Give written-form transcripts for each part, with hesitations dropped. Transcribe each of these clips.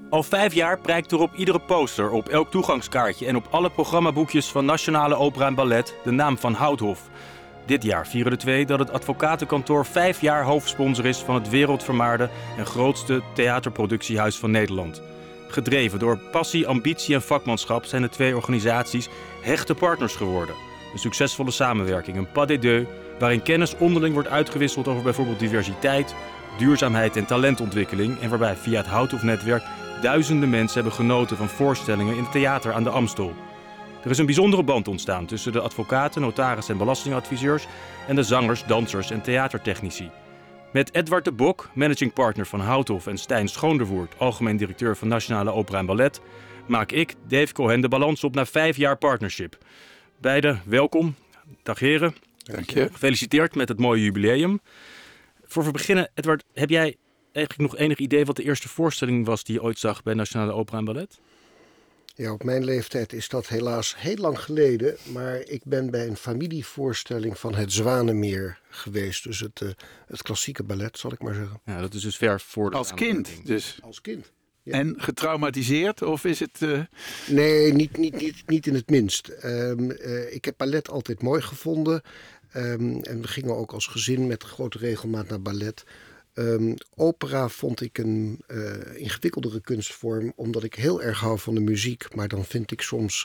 Al 5 jaar prijkt er op iedere poster, op elk toegangskaartje en op alle programmaboekjes van Nationale Opera en Ballet de naam van Houthoff. Dit jaar vieren de twee dat het advocatenkantoor 5 jaar hoofdsponsor is van het wereldvermaarde en grootste theaterproductiehuis van Nederland. Gedreven door passie, ambitie en vakmanschap zijn de twee organisaties hechte partners geworden. Een succesvolle samenwerking, een pas de deux, waarin kennis onderling wordt uitgewisseld over bijvoorbeeld diversiteit, duurzaamheid en talentontwikkeling en waarbij via het Houthoff-netwerk duizenden mensen hebben genoten van voorstellingen in het theater aan de Amstel. Er is een bijzondere band ontstaan tussen de advocaten, notarissen en belastingadviseurs en de zangers, dansers en theatertechnici. Met Edward de Bok, managing partner van Houthoff, en Stijn Schoonderwoerd, algemeen directeur van Nationale Opera en Ballet, maak ik, Dave Cohen, de balans op na 5 jaar partnership. Beiden welkom. Dag heren. Dank je. Gefeliciteerd met het mooie jubileum. Voor we beginnen, Edward, heb jij eigenlijk nog enig idee wat de eerste voorstelling was die je ooit zag bij Nationale Opera en Ballet? Ja, op mijn leeftijd is dat helaas heel lang geleden. Maar ik ben bij een familievoorstelling van het Zwanemeer geweest. Dus het klassieke ballet, zal ik maar zeggen. Ja, dat is dus ver voor de Als kind dus. Als kind. Ja. En getraumatiseerd of is het... Nee, niet in het minst. Ik heb ballet altijd mooi gevonden. En we gingen ook als gezin met grote regelmaat naar ballet. Opera vond ik een ingewikkeldere kunstvorm, omdat ik heel erg hou van de muziek. Maar dan vind ik soms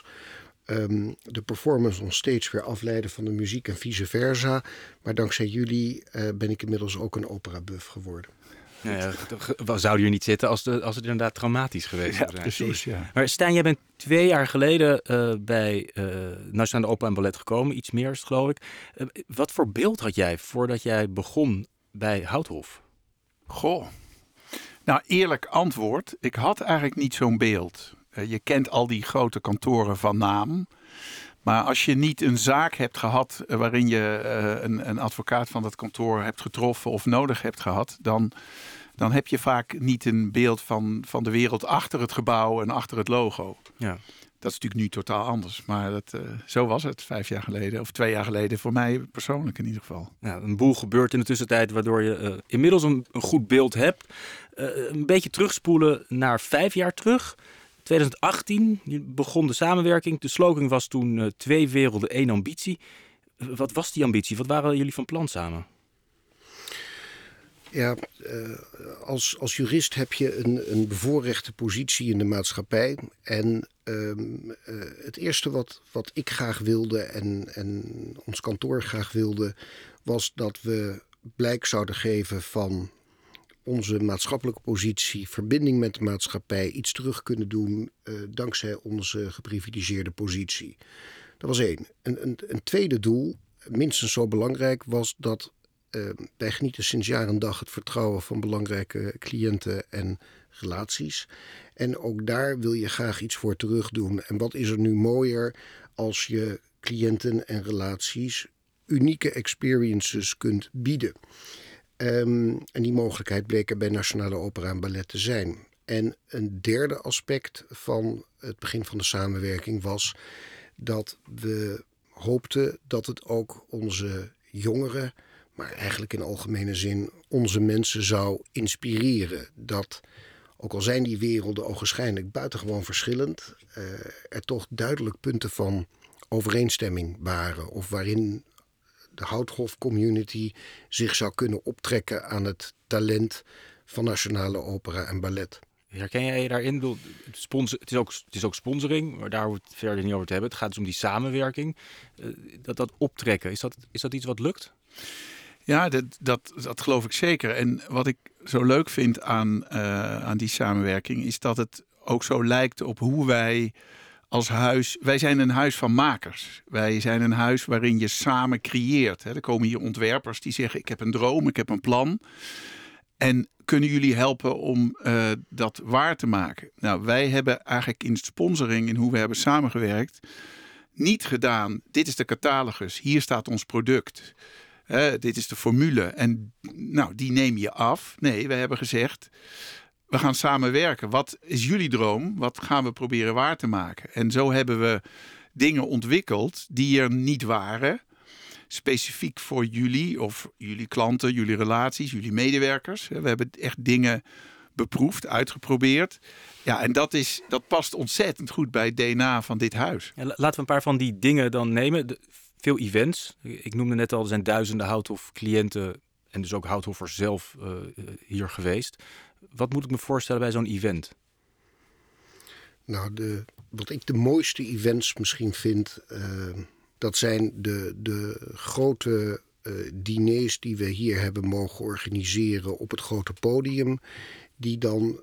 de performance nog steeds weer afleiden van de muziek en vice versa. Maar dankzij jullie ben ik inmiddels ook een opera-buff geworden. Ja, we zouden hier niet zitten als het inderdaad traumatisch geweest zou zijn. Precies, ja. Maar Stijn, jij bent 2 jaar geleden bij Nationale Opera en Ballet gekomen. Iets meer is het, geloof ik. Wat voor beeld had jij voordat jij begon bij Houthoff? Goh. Nou, eerlijk antwoord. Ik had eigenlijk niet zo'n beeld. Je kent al die grote kantoren van naam. Maar als je niet een zaak hebt gehad waarin je een advocaat van dat kantoor hebt getroffen of nodig hebt gehad, dan heb je vaak niet een beeld van de wereld achter het gebouw en achter het logo. Ja. Dat is natuurlijk nu totaal anders. Maar zo was het 5 jaar geleden of 2 jaar geleden voor mij persoonlijk in ieder geval. Ja, een boel gebeurt in de tussentijd waardoor je inmiddels een goed beeld hebt. Een beetje terugspoelen naar 5 jaar terug. 2018 begon de samenwerking. De slogan was toen 2 werelden, 1 ambitie. Wat was die ambitie? Wat waren jullie van plan samen? Ja, als jurist heb je een bevoorrechte positie in de maatschappij. En het eerste wat ik graag wilde en ons kantoor graag wilde, was dat we blijk zouden geven van onze maatschappelijke positie, verbinding met de maatschappij, iets terug kunnen doen dankzij onze geprivilegeerde positie. Dat was 1. Een tweede doel, minstens zo belangrijk, was dat wij genieten sinds jaar en dag het vertrouwen van belangrijke cliënten en relaties. En ook daar wil je graag iets voor terug doen. En wat is er nu mooier als je cliënten en relaties unieke experiences kunt bieden. En die mogelijkheid bleek er bij Nationale Opera en Ballet te zijn. En een derde aspect van het begin van de samenwerking was dat we hoopten dat het ook onze jongeren, maar eigenlijk in algemene zin onze mensen zou inspireren. Dat, ook al zijn die werelden ogenschijnlijk buitengewoon verschillend, er toch duidelijk punten van overeenstemming waren. Of waarin de Houthoff-community zich zou kunnen optrekken aan het talent van Nationale Opera en Ballet. Herken jij je daarin? Het is ook sponsoring, maar daar hoeven we het verder niet over te hebben. Het gaat dus om die samenwerking. Dat optrekken, is dat iets wat lukt? Ja, dat geloof ik zeker. En wat ik zo leuk vind aan die samenwerking is dat het ook zo lijkt op hoe wij als huis... Wij zijn een huis van makers. Wij zijn een huis waarin je samen creëert. Er komen hier ontwerpers die zeggen, ik heb een droom, ik heb een plan. En kunnen jullie helpen om dat waar te maken? Nou, wij hebben eigenlijk in sponsoring, in hoe we hebben samengewerkt, niet gedaan, dit is de catalogus, hier staat ons product. Dit is de formule en nou, die neem je af. Nee, we hebben gezegd, we gaan samenwerken. Wat is jullie droom? Wat gaan we proberen waar te maken? En zo hebben we dingen ontwikkeld die er niet waren. Specifiek voor jullie of jullie klanten, jullie relaties, jullie medewerkers. We hebben echt dingen beproefd, uitgeprobeerd. Ja, en dat past ontzettend goed bij het DNA van dit huis. Ja, laten we een paar van die dingen dan nemen. Veel events. Ik noemde net al, er zijn duizenden Houthof-cliënten en dus ook Houthoffers zelf hier geweest. Wat moet ik me voorstellen bij zo'n event? Nou, wat ik de mooiste events misschien vind, dat zijn de grote diners die we hier hebben mogen organiseren op het grote podium. Die dan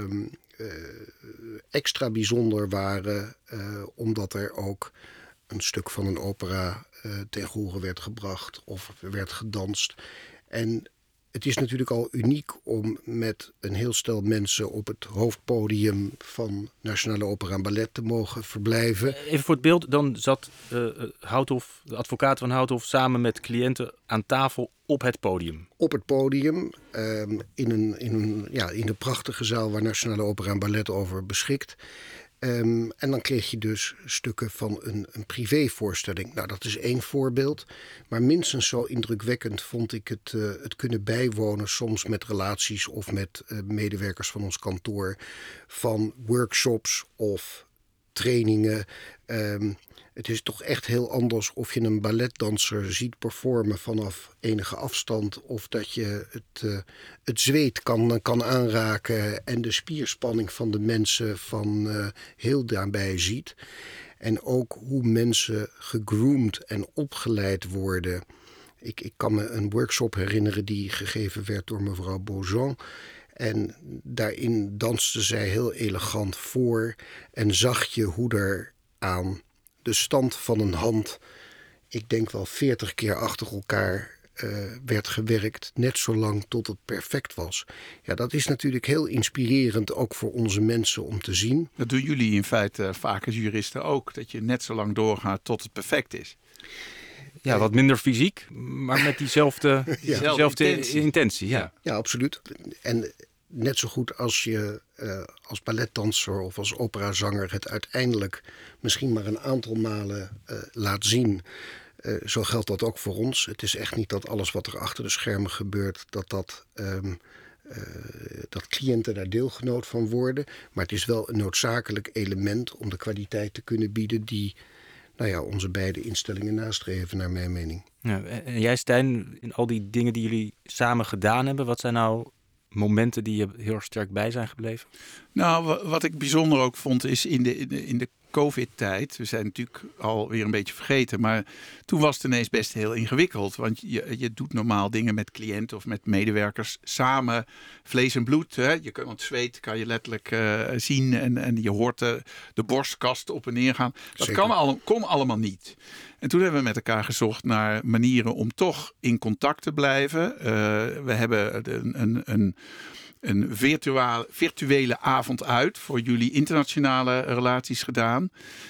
extra bijzonder waren, omdat er ook een stuk van een opera ten horen werd gebracht of werd gedanst. En het is natuurlijk al uniek om met een heel stel mensen op het hoofdpodium van Nationale Opera en Ballet te mogen verblijven. Even voor het beeld, dan zat Houthof, de advocaat van Houthof, samen met cliënten aan tafel op het podium. Op het podium, in een prachtige zaal waar Nationale Opera en Ballet over beschikt. En dan kreeg je dus stukken van een privévoorstelling. Nou, dat is één voorbeeld. Maar minstens zo indrukwekkend vond ik het kunnen bijwonen, soms met relaties of met medewerkers van ons kantoor, van workshops of trainingen. Het is toch echt heel anders of je een balletdanser ziet performen vanaf enige afstand, of dat je het zweet kan aanraken en de spierspanning van de mensen van heel daarbij ziet. En ook hoe mensen gegroomd en opgeleid worden. Ik kan me een workshop herinneren die gegeven werd door mevrouw Beaujean. En daarin danste zij heel elegant voor en zag je hoe er aan de stand van een hand, ik denk wel 40 keer achter elkaar werd gewerkt, net zo lang tot het perfect was. Ja, dat is natuurlijk heel inspirerend ook voor onze mensen om te zien. Dat doen jullie in feite vaak als juristen ook, dat je net zo lang doorgaat tot het perfect is. Ja, wat minder fysiek, maar met diezelfde intentie. Ja, absoluut. En net zo goed als je als balletdanser of als operazanger het uiteindelijk misschien maar een aantal malen laat zien. Zo geldt dat ook voor ons. Het is echt niet dat alles wat er achter de schermen gebeurt, dat cliënten daar deelgenoot van worden. Maar het is wel een noodzakelijk element om de kwaliteit te kunnen bieden die onze beide instellingen nastreven, naar mijn mening. Ja, en jij, Stijn, in al die dingen die jullie samen gedaan hebben, wat zijn nou momenten die je heel sterk bij zijn gebleven? Nou, wat ik bijzonder ook vond is in de COVID-tijd. We zijn natuurlijk alweer een beetje vergeten, maar toen was het ineens best heel ingewikkeld. Want je doet normaal dingen met cliënten of met medewerkers samen, vlees en bloed. Hè? Want het zweet kan je letterlijk zien en je hoort de borstkast op en neer gaan. Dat kon allemaal niet. En toen hebben we met elkaar gezocht naar manieren om toch in contact te blijven. We hebben een virtuele avond uit voor jullie internationale relaties gedaan.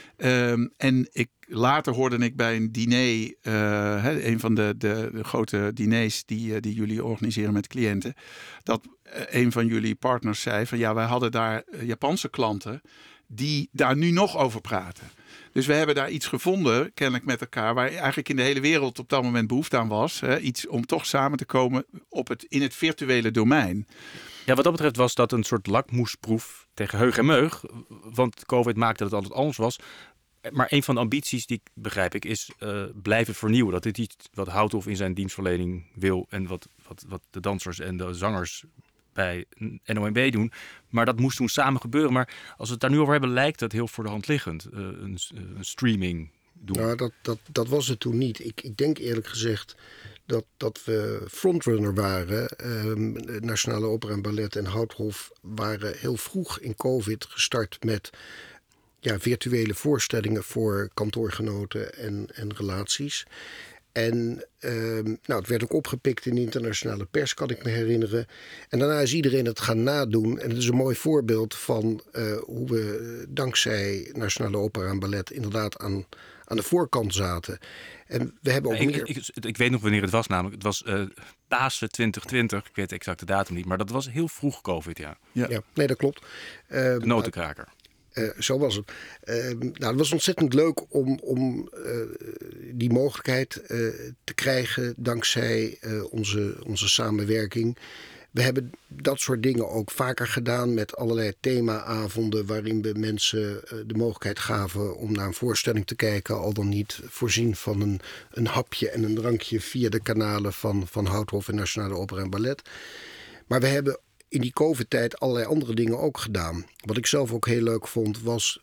En later hoorde ik bij een diner, een van de grote diners die jullie organiseren met cliënten, dat een van jullie partners zei van wij hadden daar Japanse klanten die daar nu nog over praten. Dus we hebben daar iets gevonden, kennelijk met elkaar, waar eigenlijk in de hele wereld op dat moment behoefte aan was. Iets om toch samen te komen in het virtuele domein. Ja, wat dat betreft was dat een soort lakmoesproef tegen heug en meug. Want COVID maakte dat het altijd anders was. Maar een van de ambities, die begrijp ik, is blijven vernieuwen. Dat dit iets wat Houthof in zijn dienstverlening wil en wat de dansers en de zangers bij NOMB doen. Maar dat moest toen samen gebeuren. Maar als we het daar nu over hebben, lijkt dat heel voor de hand liggend. Een streaming doen. Nou, dat was het toen niet. Ik denk eerlijk gezegd dat we frontrunner waren. Nationale Opera en Ballet en Houthof waren heel vroeg in COVID gestart met virtuele voorstellingen voor kantoorgenoten en relaties. En het werd ook opgepikt in de internationale pers, kan ik me herinneren. En daarna is iedereen het gaan nadoen. En het is een mooi voorbeeld van hoe we dankzij Nationale Opera en Ballet inderdaad aan de voorkant zaten. En we hebben ook ik weet nog wanneer het was, namelijk. Het was Pasen 2020. Ik weet de exacte datum niet, maar dat was heel vroeg COVID, ja. Ja, nee, dat klopt. Een notenkraker. Zo was het. Het was ontzettend leuk om die mogelijkheid te krijgen dankzij onze samenwerking. We hebben dat soort dingen ook vaker gedaan met allerlei themaavonden waarin we mensen de mogelijkheid gaven om naar een voorstelling te kijken, al dan niet voorzien van een hapje en een drankje via de kanalen van Houthof en Nationale Opera en Ballet. Maar we hebben in die COVID-tijd allerlei andere dingen ook gedaan. Wat ik zelf ook heel leuk vond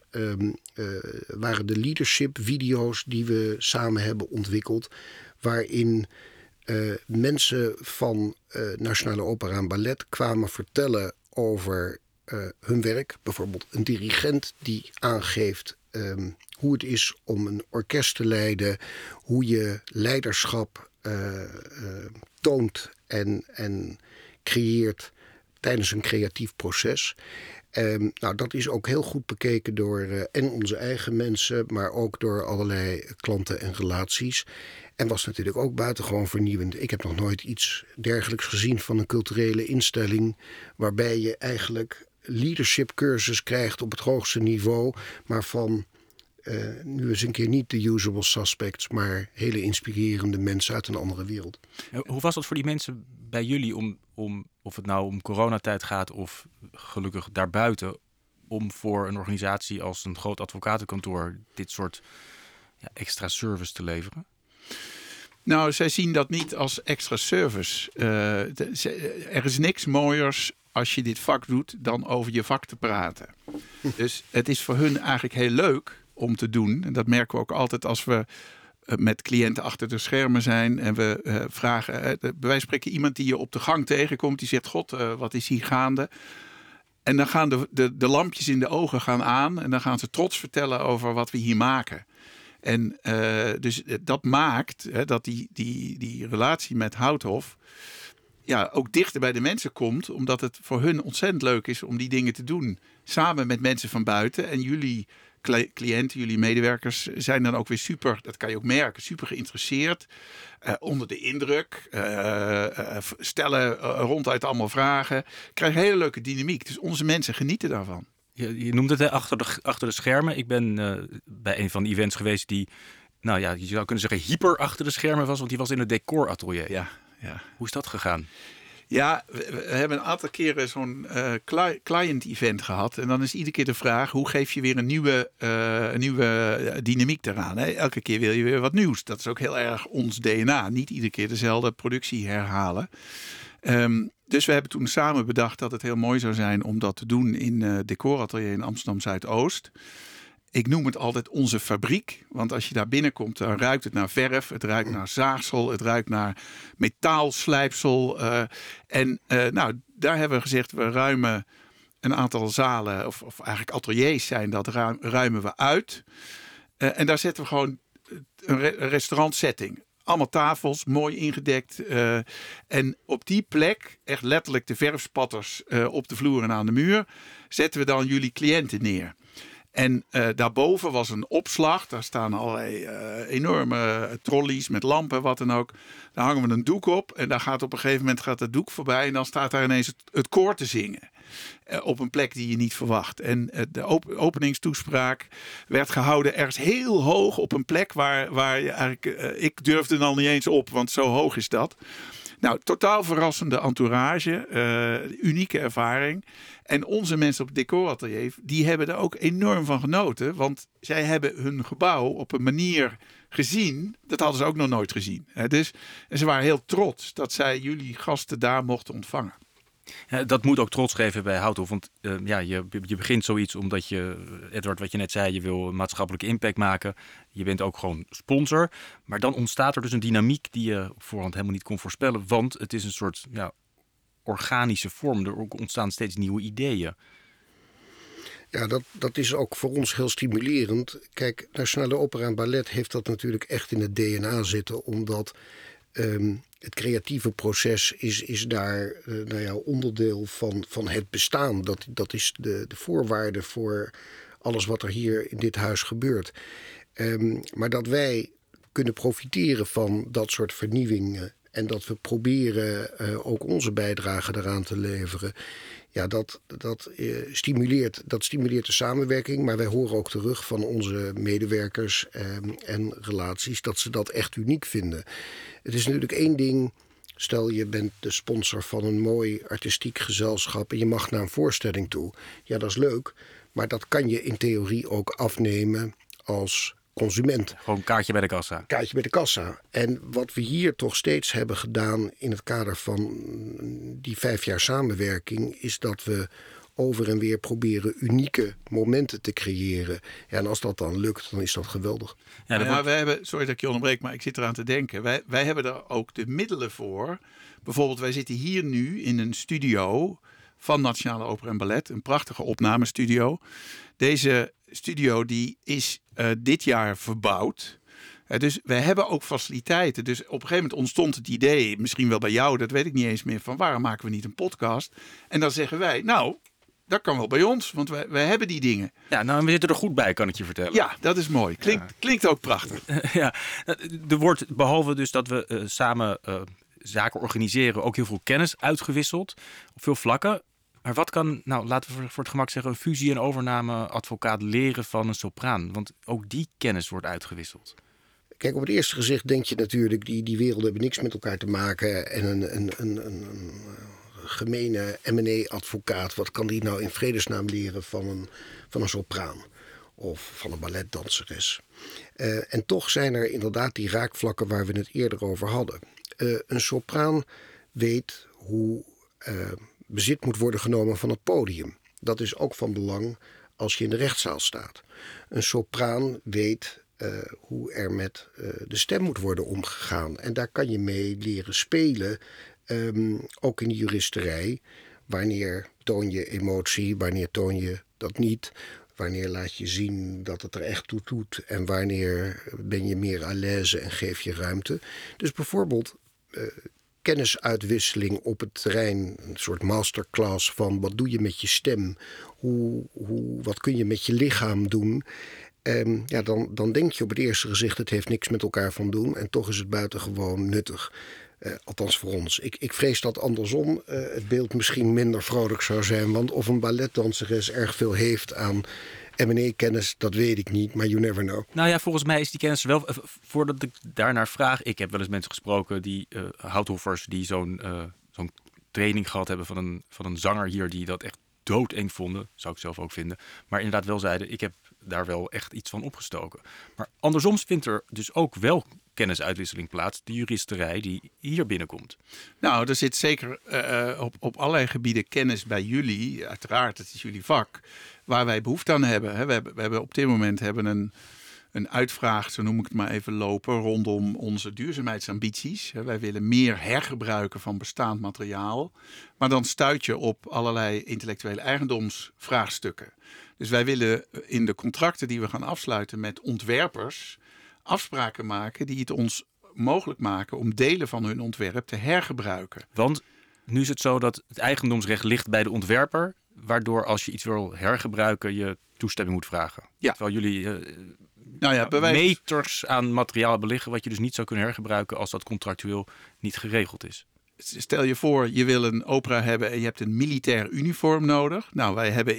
waren de leadership video's die we samen hebben ontwikkeld, waarin mensen van Nationale Opera en Ballet kwamen vertellen over hun werk. Bijvoorbeeld een dirigent die aangeeft hoe het is om een orkest te leiden, hoe je leiderschap toont en creëert tijdens een creatief proces. Dat is ook heel goed bekeken door en onze eigen mensen, maar ook door allerlei klanten en relaties. En was natuurlijk ook buitengewoon vernieuwend. Ik heb nog nooit iets dergelijks gezien van een culturele instelling, waarbij je eigenlijk leadership cursus krijgt op het hoogste niveau, maar van nu eens een keer niet de usual suspects, maar hele inspirerende mensen uit een andere wereld. Hoe was dat voor die mensen bij jullie om of het nou om coronatijd gaat of gelukkig daarbuiten, om voor een organisatie als een groot advocatenkantoor dit soort extra service te leveren? Nou, zij zien dat niet als extra service. Er is niks mooiers als je dit vak doet dan over je vak te praten. Dus het is voor hun eigenlijk heel leuk om te doen. En dat merken we ook altijd als we met cliënten achter de schermen zijn en we vragen, bij wijze van spreken iemand die je op de gang tegenkomt, die zegt, God, wat is hier gaande? En dan gaan de lampjes in de ogen gaan aan en dan gaan ze trots vertellen over wat we hier maken. En dus dat maakt dat die relatie met Houthof ook dichter bij de mensen komt, omdat het voor hun ontzettend leuk is om die dingen te doen. Samen met mensen van buiten. En jullie cliënten, jullie medewerkers zijn dan ook weer super, dat kan je ook merken, super geïnteresseerd. Onder de indruk. Stellen ronduit allemaal vragen. Krijgen een hele leuke dynamiek. Dus onze mensen genieten daarvan. Je noemde het achter de schermen. Ik ben bij een van de events geweest die, je zou kunnen zeggen, hyper achter de schermen was, want die was in het decoratelier. Ja. Hoe is dat gegaan? Ja, we hebben een aantal keren zo'n client-event gehad. En dan is iedere keer de vraag, hoe geef je weer een nieuwe dynamiek eraan? Hè? Elke keer wil je weer wat nieuws. Dat is ook heel erg ons DNA. Niet iedere keer dezelfde productie herhalen. Dus we hebben toen samen bedacht dat het heel mooi zou zijn om dat te doen in het decoratelier in Amsterdam Zuidoost. Ik noem het altijd onze fabriek. Want als je daar binnenkomt, dan ruikt het naar verf. Het ruikt naar zaagsel. Het ruikt naar metaalslijpsel. Daar hebben we gezegd, we ruimen een aantal zalen, of eigenlijk ateliers zijn dat, ruimen we uit. En daar zetten we gewoon een restaurantsetting. Allemaal tafels, mooi ingedekt. En op die plek, echt letterlijk de verfspatters op de vloer en aan de muur, zetten we dan jullie cliënten neer. En daarboven was een opslag. Daar staan allerlei enorme trolleys met lampen, wat dan ook. Daar hangen we een doek op. En daar gaat op een gegeven moment het doek voorbij. En dan staat daar ineens het koor te zingen. Op een plek die je niet verwacht. En de openingstoespraak werd gehouden ergens heel hoog op een plek waar je eigenlijk... ik durfde er al niet eens op, want zo hoog is dat. Nou, totaal verrassende entourage, unieke ervaring. En onze mensen op het decoratelier, die hebben er ook enorm van genoten. Want zij hebben hun gebouw op een manier gezien, dat hadden ze ook nog nooit gezien. Dus ze waren heel trots dat zij jullie gasten daar mochten ontvangen. Ja, dat moet ook trots geven bij Houthof. Want je begint zoiets omdat je, Edward, wat je net zei, je wil een maatschappelijke impact maken. Je bent ook gewoon sponsor. Maar dan ontstaat er dus een dynamiek die je op voorhand helemaal niet kon voorspellen. Want het is een soort organische vorm. Er ontstaan steeds nieuwe ideeën. Ja, dat is ook voor ons heel stimulerend. Kijk, Nationale Opera en Ballet heeft dat natuurlijk echt in het DNA zitten, omdat het creatieve proces is daar onderdeel van het bestaan. Dat is de voorwaarde voor alles wat er hier in dit huis gebeurt. Maar dat wij kunnen profiteren van dat soort vernieuwingen en dat we proberen ook onze bijdrage daaraan te leveren. Ja, dat stimuleert de samenwerking. Maar wij horen ook terug van onze medewerkers en relaties dat ze dat echt uniek vinden. Het is natuurlijk één ding Stel je bent de sponsor van een mooi artistiek gezelschap en je mag naar een voorstelling toe. Ja, dat is leuk, maar dat kan je in theorie ook afnemen als consument. Gewoon een kaartje bij de kassa. Kaartje bij de kassa. En wat we hier toch steeds hebben gedaan in het kader van die 5 jaar samenwerking, is dat we over en weer proberen unieke momenten te creëren. Ja, en als dat dan lukt, dan is dat geweldig. Ja, wij hebben, sorry dat ik je onderbreek, maar ik zit eraan te denken. Wij hebben er ook de middelen voor. Bijvoorbeeld, wij zitten hier nu in een studio van Nationale Opera en Ballet. Een prachtige opnamestudio. Deze studio die is dit jaar verbouwd. Dus wij hebben ook faciliteiten. Dus op een gegeven moment ontstond het idee, misschien wel bij jou, dat weet ik niet eens meer, van waarom maken we niet een podcast? En dan zeggen wij, nou, dat kan wel bij ons, want wij hebben die dingen. Ja, nou, we zitten er goed bij, kan ik je vertellen. Ja, dat is mooi. Klinkt ook prachtig. Ja, er wordt, behalve dus dat we samen zaken organiseren, ook heel veel kennis uitgewisseld op veel vlakken. Maar wat kan, nou laten we voor het gemak zeggen, een fusie- en overname-advocaat leren van een sopraan? Want ook die kennis wordt uitgewisseld. Kijk, op het eerste gezicht denk je natuurlijk, die werelden hebben niks met elkaar te maken. En een gemene M&A-advocaat, wat kan die nou in vredesnaam leren van een sopraan? Of van een balletdanseres? En toch zijn er inderdaad die raakvlakken waar we het eerder over hadden. Een sopraan weet hoe bezit moet worden genomen van het podium. Dat is ook van belang als je in de rechtszaal staat. Een sopraan weet hoe er met de stem moet worden omgegaan. En daar kan je mee leren spelen, ook in de juristerij. Wanneer toon je emotie, wanneer toon je dat niet? Wanneer laat je zien dat het er echt toe doet? En wanneer ben je meer à l'aise en geef je ruimte? Dus bijvoorbeeld kennisuitwisseling op het terrein, een soort masterclass van wat doe je met je stem? Wat kun je met je lichaam doen? Ja, dan denk je op het eerste gezicht, het heeft niks met elkaar van doen. En toch is het buitengewoon nuttig. Althans voor ons. Ik vrees dat andersom het beeld misschien minder vrolijk zou zijn. Want of een balletdanseres erg veel heeft aan M&A-kennis, dat weet ik niet. Maar you never know. Nou ja, volgens mij is die kennis wel, voordat ik daarnaar vraag. Ik heb wel eens mensen gesproken, die houthoffers, die zo'n training gehad hebben van een zanger hier, die dat echt doodeng vonden. Zou ik zelf ook vinden. Maar inderdaad wel zeiden, ik heb daar wel echt iets van opgestoken. Maar andersom vindt er dus ook wel kennisuitwisseling plaats, de juristerij die hier binnenkomt. Nou, er zit zeker op allerlei gebieden kennis bij jullie. Uiteraard, het is jullie vak, waar wij behoefte aan hebben. We hebben op dit moment een uitvraag, zo noem ik het maar even, lopen rondom onze duurzaamheidsambities. Wij willen meer hergebruiken van bestaand materiaal. Maar dan stuit je op allerlei intellectuele eigendomsvraagstukken. Dus wij willen in de contracten die we gaan afsluiten met ontwerpers afspraken maken die het ons mogelijk maken om delen van hun ontwerp te hergebruiken. Want nu is het zo dat het eigendomsrecht ligt bij de ontwerper, waardoor als je iets wil hergebruiken je toestemming moet vragen. Ja. Terwijl jullie meters aan materiaal beliggen wat je dus niet zou kunnen hergebruiken als dat contractueel niet geregeld is. Stel je voor, je wil een opera hebben en je hebt een militair uniform nodig. Nou, wij hebben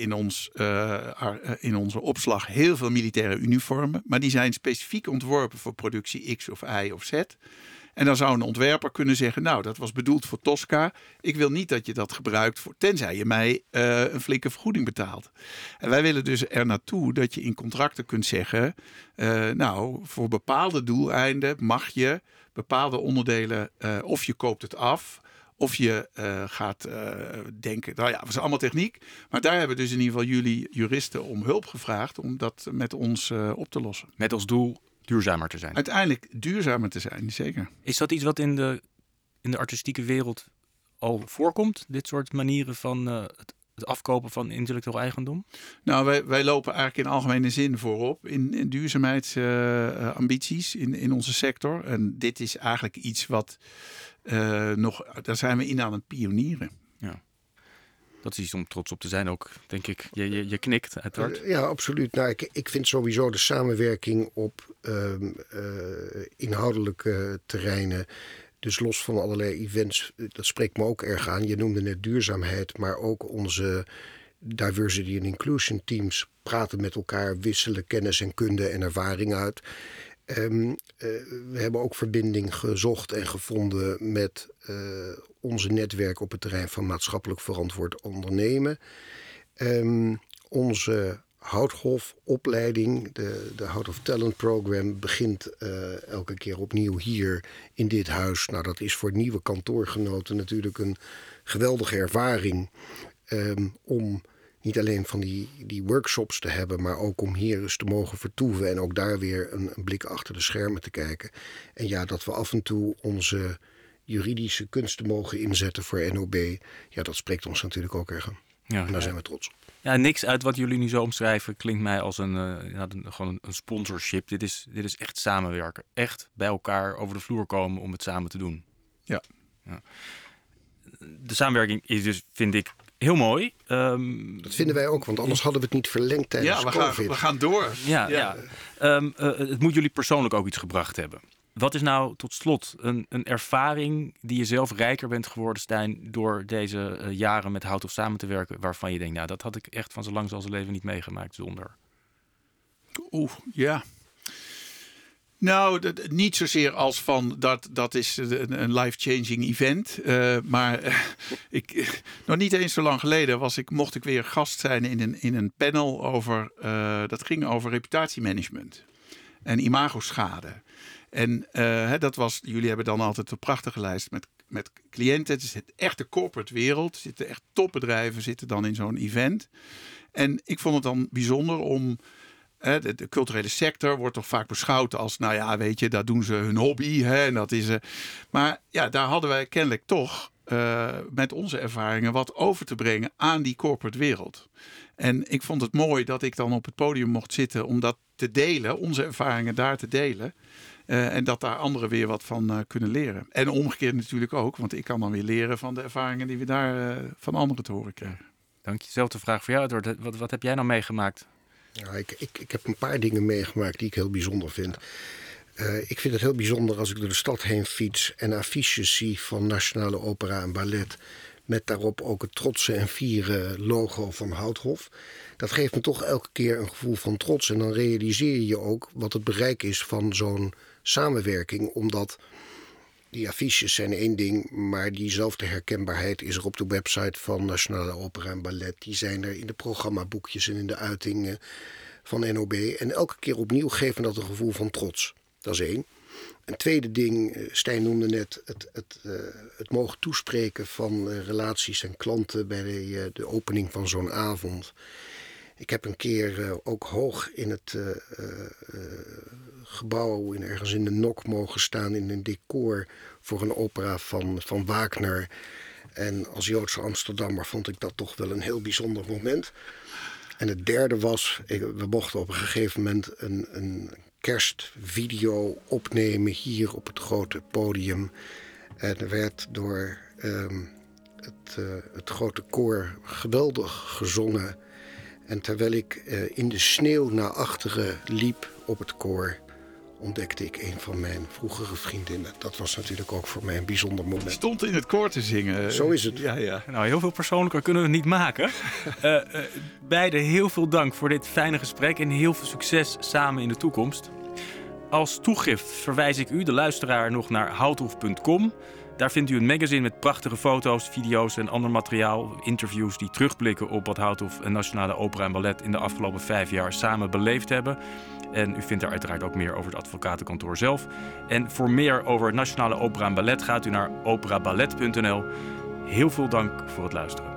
in onze opslag heel veel militaire uniformen. Maar die zijn specifiek ontworpen voor productie X of Y of Z. En dan zou een ontwerper kunnen zeggen, nou, dat was bedoeld voor Tosca. Ik wil niet dat je dat gebruikt, tenzij je mij een flinke vergoeding betaalt. En wij willen dus er naartoe dat je in contracten kunt zeggen, nou, voor bepaalde doeleinden mag je bepaalde onderdelen, of je koopt het af, of je gaat denken, nou ja, dat is allemaal techniek. Maar daar hebben we dus in ieder geval jullie juristen om hulp gevraagd om dat met ons op te lossen. Met als doel duurzamer te zijn. Uiteindelijk duurzamer te zijn, zeker. Is dat iets wat in de artistieke wereld al voorkomt? Dit soort manieren van het afkopen van intellectueel eigendom? Nou, wij lopen eigenlijk in algemene zin voorop in duurzaamheidsambities in onze sector. En dit is eigenlijk iets wat daar zijn we in aan het pionieren. Ja. Dat is iets om trots op te zijn ook, denk ik. Je knikt, uiteraard. Ja, absoluut. Nou, ik vind sowieso de samenwerking op inhoudelijke terreinen, dus los van allerlei events, dat spreekt me ook erg aan. Je noemde net duurzaamheid, maar ook onze diversity and inclusion teams praten met elkaar, wisselen kennis en kunde en ervaring uit. We hebben ook verbinding gezocht en gevonden met onze netwerk op het terrein van maatschappelijk verantwoord ondernemen. Onze Houthof-opleiding, de Houthof Talent Program, begint elke keer opnieuw hier in dit huis. Nou, dat is voor nieuwe kantoorgenoten natuurlijk een geweldige ervaring om niet alleen van die workshops te hebben, maar ook om hier eens te mogen vertoeven en ook daar weer een blik achter de schermen te kijken. En ja, dat we af en toe onze juridische kunsten mogen inzetten voor NOB, ja, dat spreekt ons natuurlijk ook erg aan. Ja, en daar zijn we trots op. Ja, niks uit wat jullie nu zo omschrijven klinkt mij als gewoon een sponsorship. Dit is echt samenwerken. Echt bij elkaar over de vloer komen om het samen te doen. Ja. De samenwerking is dus, vind ik, heel mooi. Dat vinden wij ook, want anders hadden we het niet verlengd tijdens COVID. We gaan door. Ja. Het moet jullie persoonlijk ook iets gebracht hebben. Wat is nou tot slot een ervaring die je zelf rijker bent geworden, Stijn, door deze jaren met Houthof samen te werken, waarvan je denkt, nou, dat had ik echt van zo lang als leven niet meegemaakt zonder? Ja. Nou, niet zozeer als van dat is een life-changing event. Maar nog niet eens zo lang geleden mocht ik weer gast zijn in een panel over, dat ging over reputatiemanagement en imagoschade. En jullie hebben dan altijd een prachtige lijst met cliënten. Het is het echte corporate wereld. Zitten echt topbedrijven zitten dan in zo'n event. En ik vond het dan bijzonder om de culturele sector wordt toch vaak beschouwd als, nou ja, weet je, dat doen ze hun hobby. En dat is, maar ja, daar hadden wij kennelijk toch met onze ervaringen wat over te brengen aan die corporate wereld. En ik vond het mooi dat ik dan op het podium mocht zitten om dat te delen, onze ervaringen daar te delen. En dat daar anderen weer wat van kunnen leren. En omgekeerd natuurlijk ook, want ik kan dan weer leren van de ervaringen die we daar van anderen te horen krijgen. Dank je. Zelfde vraag voor jou, Edward. Wat heb jij nou meegemaakt? Ja, ik heb een paar dingen meegemaakt die ik heel bijzonder vind. Ik vind het heel bijzonder als ik door de stad heen fiets en affiches zie van Nationale Opera en Ballet, met daarop ook het trotse en fiere logo van Houthof. Dat geeft me toch elke keer een gevoel van trots. En dan realiseer je ook wat het bereik is van zo'n samenwerking. Omdat die affiches zijn één ding, maar diezelfde herkenbaarheid is er op de website van Nationale Opera en Ballet. Die zijn er in de programmaboekjes en in de uitingen van NOB. En elke keer opnieuw geeft me dat een gevoel van trots. Dat is één. Een tweede ding, Stijn noemde net het mogen toespreken van relaties en klanten bij de opening van zo'n avond. Ik heb een keer ook hoog in het gebouw, ergens in de Nok mogen staan in een decor voor een opera van Wagner. En als Joodse Amsterdammer vond ik dat toch wel een heel bijzonder moment. En het derde was, we mochten op een gegeven moment een kerstvideo opnemen hier op het grote podium. En er werd door het grote koor geweldig gezongen. En terwijl ik in de sneeuw naar achteren liep op het koor, ontdekte ik een van mijn vroegere vriendinnen. Dat was natuurlijk ook voor mij een bijzonder moment. Je stond in het koor te zingen. Zo is het. Ja. Nou, heel veel persoonlijker kunnen we het niet maken. Beiden heel veel dank voor dit fijne gesprek en heel veel succes samen in de toekomst. Als toegift verwijs ik u, de luisteraar, nog naar houthof.com. Daar vindt u een magazine met prachtige foto's, video's en ander materiaal. Interviews die terugblikken op wat Houthof en Nationale Opera en Ballet in de afgelopen 5 jaar samen beleefd hebben. En u vindt daar uiteraard ook meer over het advocatenkantoor zelf. En voor meer over Nationale Opera en Ballet gaat u naar operaballet.nl. Heel veel dank voor het luisteren.